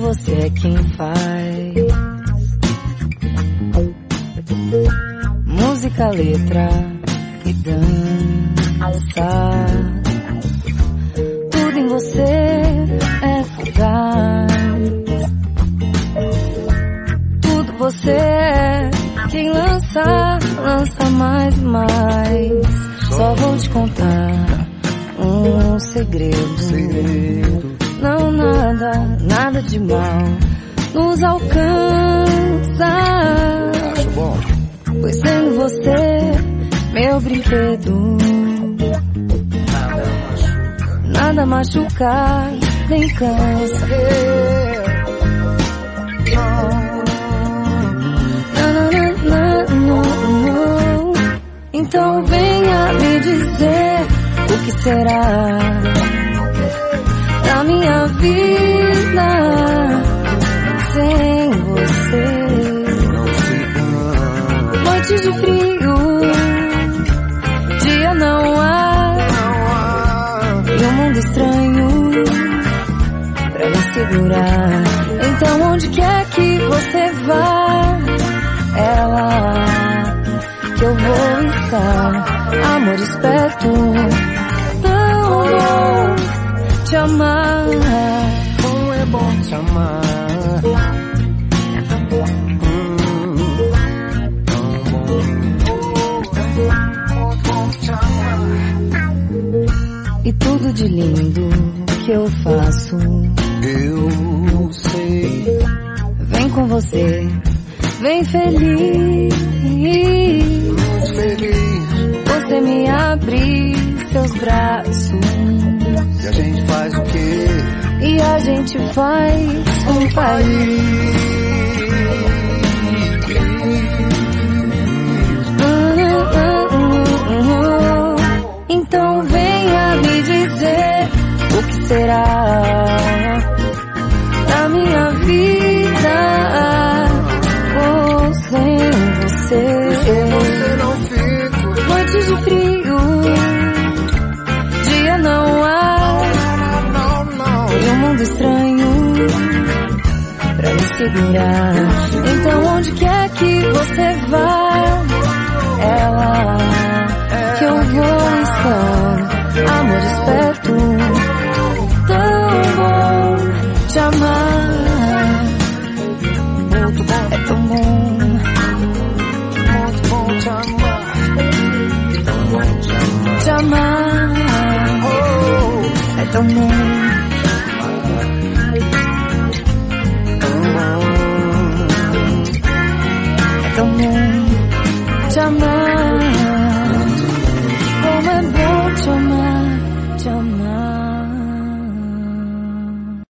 você é quem faz. Música, letra e dança. Tudo em você é fugaz. Tudo você é quem lança mais e mais. Só vou te contar um segredo. Não, nada de mal nos alcança. Acho bom. Pois sendo você meu brinquedo, nada machuca, nem cansa. Então venha me dizer o que será da minha vida sem você. Noites de frio, dia não há, e um mundo estranho pra me segurar. Então onde quer que você vá, é lá que eu vou estar. Amor esperto, tão bom te amar. Como é bom te amar. E tudo de lindo que eu faço, eu sei. Vem com você, vem feliz. Muito feliz. Você me abre seus braços. E a gente faz o quê? E a gente faz um país. Então venha me dizer o que será da minha vida sem você. Sem você não fico. Noites de frio, dia não há, e um mundo estranho pra me segurar. Então onde quer que você vá, é lá que eu vou estar. Amor esperto, tão bom te amar. Muito bom. É tão bom. Muito bom te amar. Tão bom te amar. Te amar. É tão bom. É tão bom te amar. Como é bom.